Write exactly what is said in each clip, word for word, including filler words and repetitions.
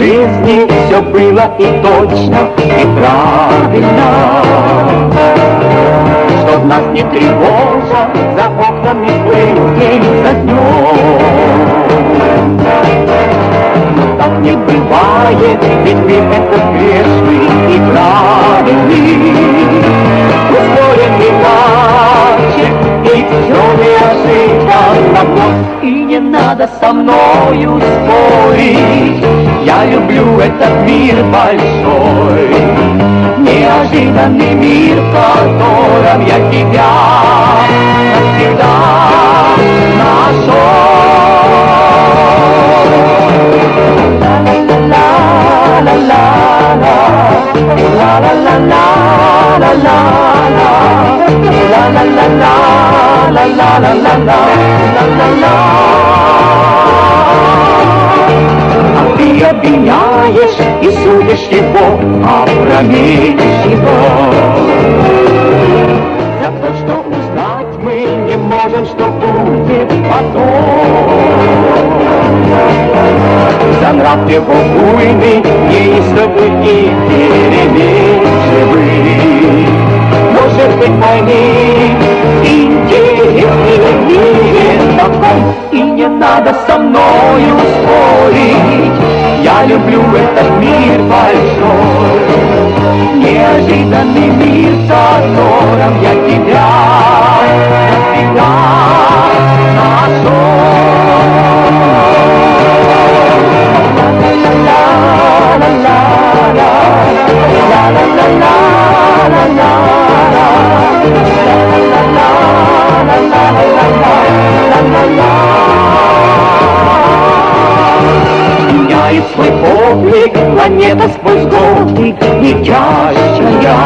жизни все было и точно, и правильно. Чтоб нас не тревожа, за окнами плыл день за днем. Но так не бывает, ведь мир этот грешный и правильный. Ускорен иначе, и все неожиданно вновь. И не надо со мною спорить, я люблю этот мир большой. Неожиданный мир, в котором я тебя навсегда нашел. А ты обвиняешь и судишь его опрометчиво за то, что узнать мы не можем, что будет потом. За нрав его буйный, неистовый и переменчивый. Может быть, пойми, интересный мир такой, и не надо со мною спорить. Я люблю этот мир большой, неожиданный мир, в котором я тебя навсегда нашел. Меняет свой облик планета сквозь годы летящая.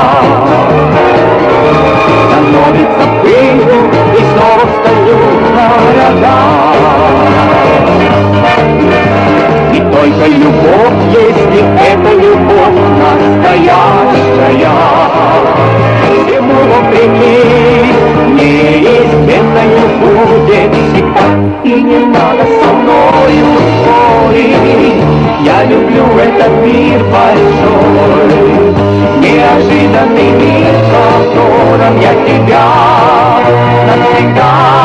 Становится пылью и снова встают города. И только любовь, если это любовь настоящая, всему вопреки неизменною будет всегда. И не надо со мною спорить, я люблю этот мир большой, неожиданный мир, в котором я тебя навсегда